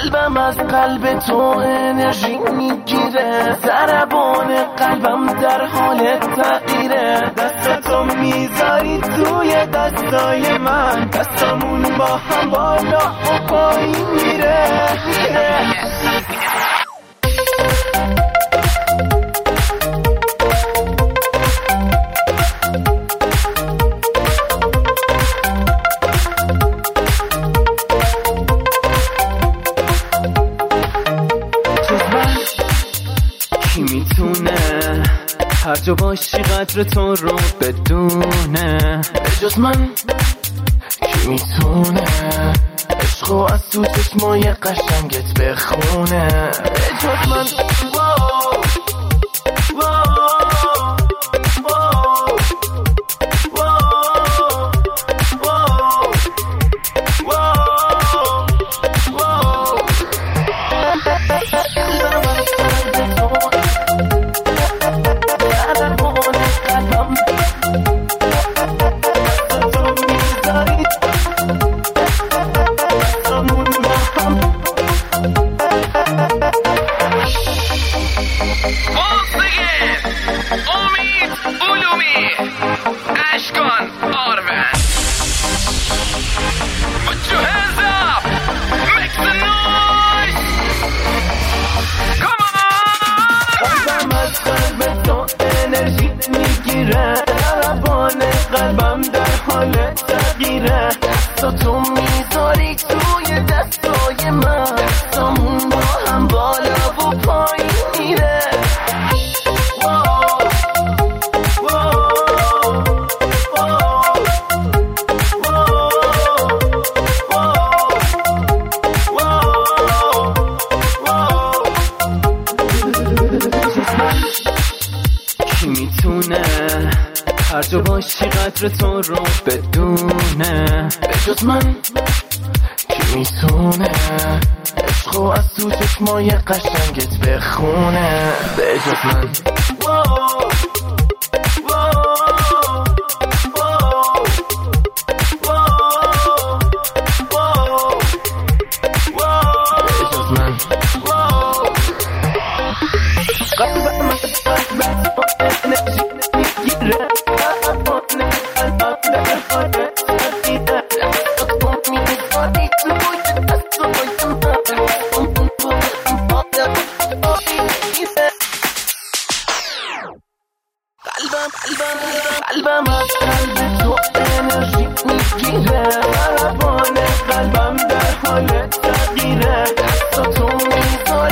قلبم از قلب تو انرژی میگیره، ضربان قلبم در حال تغییره. دستاتو میذاری توی دستای من، دستامون با هم بالا و پایین میره. کی میتونه هر جا باشی قدر تو رو بدونه؟ بجز من کی میتونه عشقو از تو چشمای قشنگت بخونه؟ بجز من ضربان قلبم در حال تغییره. تو میذاری توی دستای من، دستامون با هم بالا و پایین میره. کی میتونه هر جا باشی قدر تو رو بدونه؟ بجز من کی میتونه عشقو از تو چشمای قشنگت بخونه؟ بجز من قلبم از قلب تو انرژی میگیره، ضربان قلبم در حال تغییره. دستاتو میذاری